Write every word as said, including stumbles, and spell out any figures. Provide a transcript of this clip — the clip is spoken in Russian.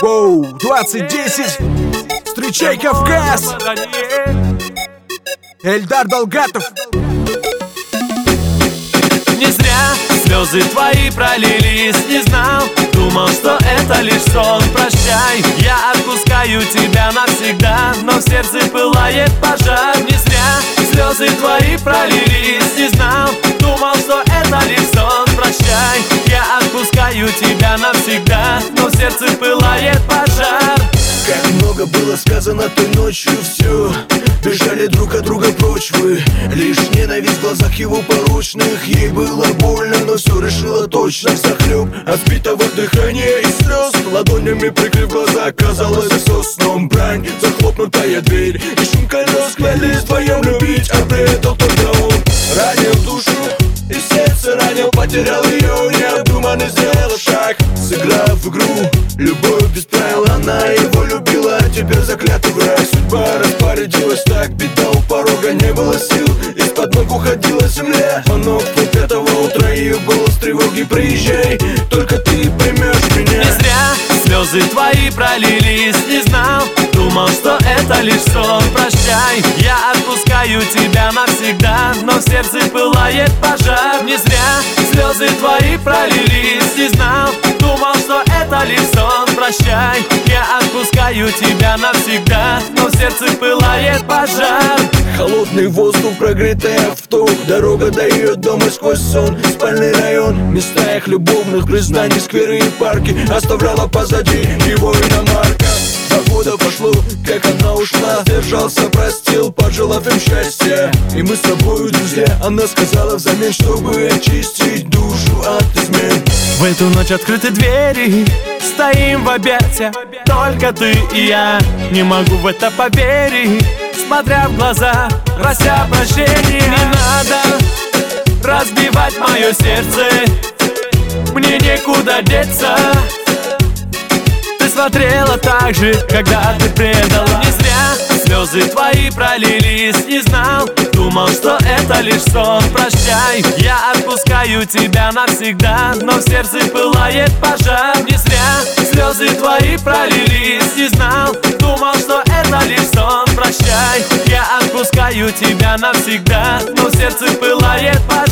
Воу, двадцать десять. Встречай Кавказ. Эльдар Далгатов. Не зря слезы твои пролились, не знал, думал, что это лишь сон. Прощай, я отпускаю тебя навсегда, но в сердце пылает пожар. Не зря слезы твои пролились, не знал, думал, что это лишь сон. Прощай, я отпускаю тебя навсегда, но в сердце пылает пожар. Как много было сказано той ночью, все бежали друг от друга прочь вы. Лишь ненависть в глазах его порочных. Ей было больно, но все решила точно. Захлеб от сбитого дыхания и слез, ладонями прикрыв глаза, казалось все сном. Брань, захлопнутая дверь и шум колес. Клялись вдвоем любить, а предал только он. Ранил душу и сердце ранил, потерял ее, необдуманно сделал шаг. Сыграв в игру, любовь без правил, она его любила, а теперь заклятый враг. Судьба распорядилась так, беда у порога, не было сил, из-под ног уходила земля. Звонок в полпятого утра, ее голос тревоги: приезжай, только ты поймешь меня. Не зря слезы твои пролились, не знал, думал, что это лишь сон. Прощай, я отпускаю тебя навсегда, но в сердце пылает пожар. Не зря слезы твои пролились, не знал, думал, что это лишь сон. Прощай, я отпускаю тебя навсегда, но в сердце пылает пожар. Холодный воздух, прогретый авто, дорога до ее дома сквозь сон. Спальный район, места их любовных признаний, скверы и парки оставляла позади его иномарка. Два года пошло, как она ушла, держался, простил, пожелав им счастья. И мы с тобою друзья, она сказала взамен, чтобы очистить душу от измен. В эту ночь открыты двери, стоим в объятия, только ты и я. Не могу в это поверить, смотря в глаза, прося прощения. Не надо разбивать мое сердце, мне некуда деться. Ты смотрела так же, когда ты предала. Не зря слезы твои пролились, не знал, думал, что это лишь сон. Прощай, я отпускаю тебя навсегда, но в сердце пылает пожар. Не зря слезы твои пролились, не знал, думал, что это лишь сон. Прощай, я отпускаю тебя навсегда, но в сердце пылает пожар.